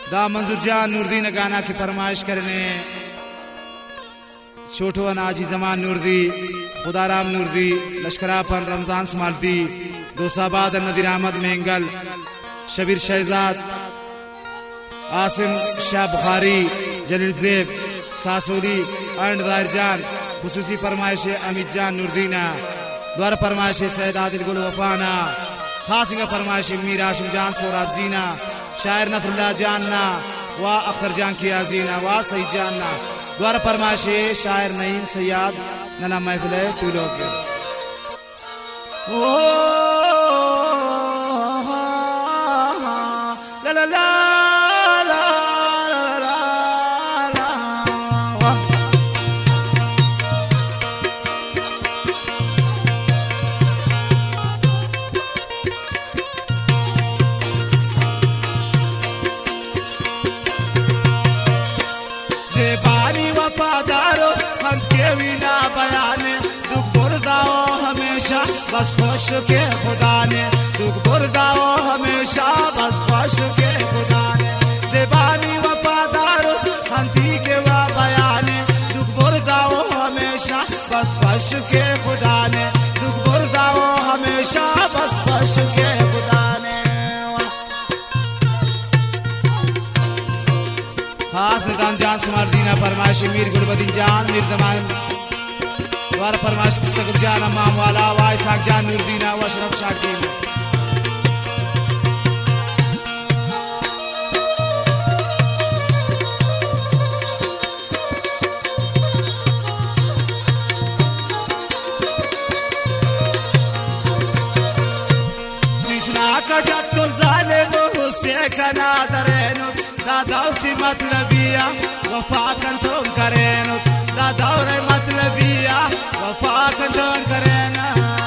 दा मंजूर जान नूरदीन गाना की फरमाइश करने छोटो अनाजी जमान नूरदी खुदाराम नूरदी लश्करापन रमजान स्मारती दोसाबाद नदीर अहमद मेंगल शबीर शहजाद आसिम शाह बुखारी जलील जेब सासोली अंड दायर जान खुसूसी फरमाइश अमित जान नूरदीना द्वारा फरमाइश सैयद आदिल गुल वफाना खासिंगा फरमाइश मीर आशिम जान सोराब जीना शायर नथरुल्लाह जानना व अख्तर जान की आजीना व सईद जानना द्वारा फरमाइश शायर नईम सैयद नना महफिल तुलो के ओ ला ला ला बस खुश के खुदा ने दुख बुरदाओ हमेशा बस खुश के खुदा ने ज़बानी वफादार हंती के वा बयाने दुख बुरदाओ हमेशा बस खुश के खुदा ने दुख बुरदाओ हमेशा बस खुश के खुदा ने खास निजाम जान सुमार दीना फरमाइश मीर गुलबदीन जान मीर तमाम द्वारा फरमाइश पुस्तक जान अम्माम वाला वाई साक जान नूरदीना व अशरफ शाकिर कृष्णा का जत्तुल जाले नो हुस्से कना दरेनो दादाउची मतलबिया वफा कंतों करेनो दादाउरे मतलबिया वफा कंतों करेना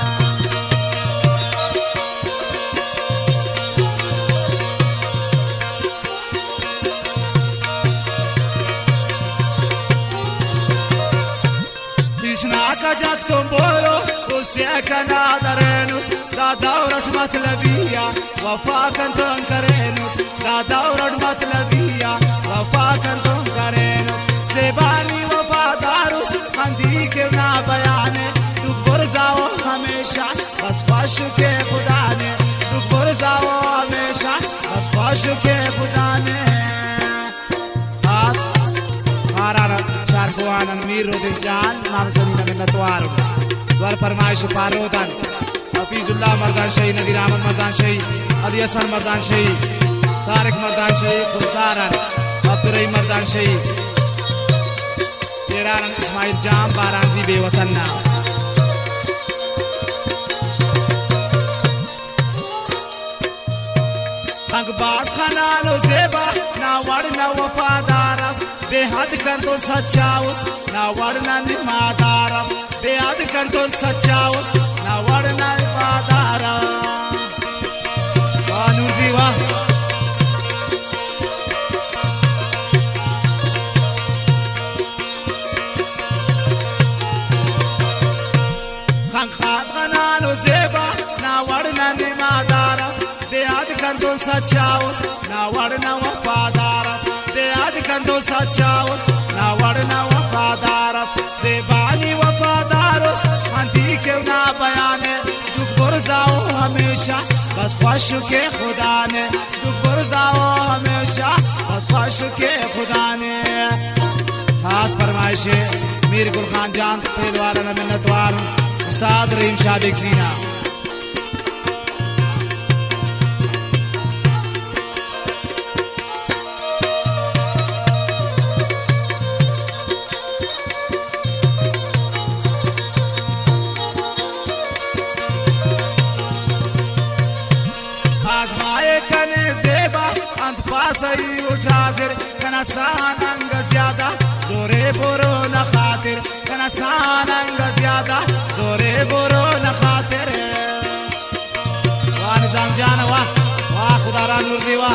कृष्णा का जत तुम बोलो उससे कना दरेनुस दादाउरट मतलबिया वफा कंतों करेनुस दादाउरट मतलबिया वफा कंतों करेनुस ज़बानी वफादारुस हंदी के ना बयाने दुख बुरदाओ हमेशा बस खुश के खुदा ने दुख बुरदाओ हमेशा बस खुश के खुदा ने खास माराना चार कुआनन मीर रोदिन जान नाम सनी नबी नतवार द्वार फरमाइश पारोदन हफीजुल्लाह मर्दान शही नदीर अहमद मर्दान शही अली हसन मर्दान शही तारिक मर्दान शही खुशदारन अब्दुर्रहीम मर्दान शही तेरारन इस्माइल जाम बाराजी बेवतन ना अंगबाज खानानो ज़ेबा ना वरना वफादार बेहद कर तो सच्चाउस ना वरना निमादार बेहद कर तो सच्चाउस ना वरना वफादार कानून दीवा खानानो ज़ेबा ना वरना निमादार बेहद कर तो सच्चाउस ना वरना वफादार बेहद कर तो सच्चाउस ना वरना वफादार ज़बानी वफादारुस हंदी के ना बयाने दुख बुरदाओ हमेशा बस खुश के खुदा ने दुख बुरदाओ हमेशा बस खुश के खुदा ने खास फरमाइश मीर गुल खान जान पहलवान मिन्नतवार उस्ताद रहीम शाबिक जीना आजमाए कने ज़ेबा अंत पासई उठाजिर कना सान अंग ज्यादा जोरे बोरो न खातिर कना सान अंग ज्यादा जोरे बोरो न खातिर वाह निजाम जान वाह वाह खुदारा नूरदी वाह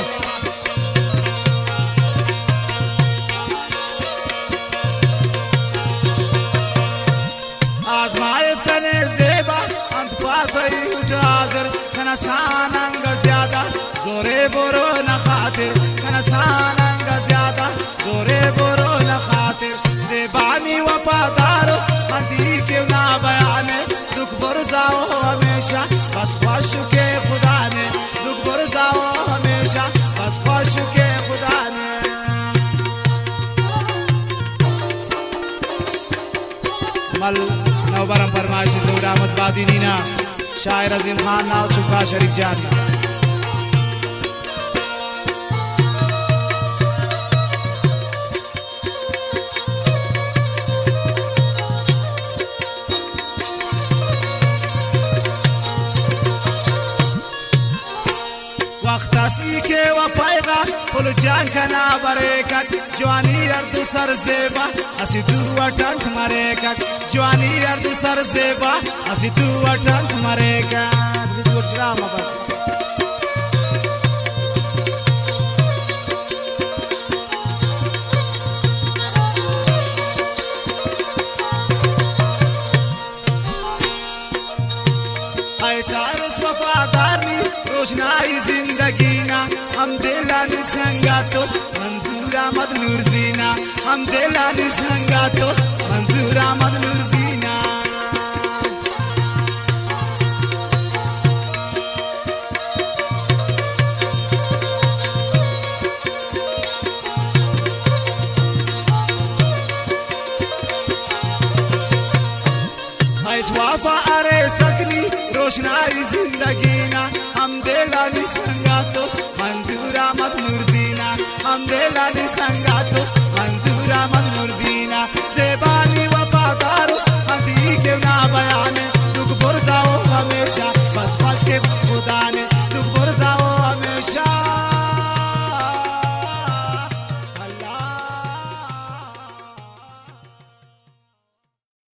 आजमाए कने ज़ेबा अंत पासई उठाजिर कना सान अंग ज्यादा जोरे बोरो न खातिर कना कसानंग ज्यादा जोरे बोरो न खातिर ज़ेबानी वफादारोस मंदी क्यों ना बयाने दुख बरसाओ हमेशा बस ख्वाश के खुदा ने दुख बरसाओ हमेशा बस ख्वाश के खुदा ने मल नवबरम फरमाइश ज़हूर अहमद बादीनी ना शायर अजीम खान नाव चुका शरीफ जान वक्तासी के वफायगा पुल जान कना बरेकत जवानी अर्दु सर ज़ेबा असी तू अटंट मरेगा जवानी अर्दु सर ज़ेबा असी तू अटंट मरेगा ऐसा वफादारी रोशनाई जिंदगी ना हम दिलानी संगातोस मंजूर अहमद नूरजीना हम दिलानी संगातोस मंजूर अहमद नूरजीना ऐस वफा अरे सकनी रोशनाई जिंदगी ना हम दिलानी संगातोस मंजूर अहमद नूरजीना हम दिलानी संगा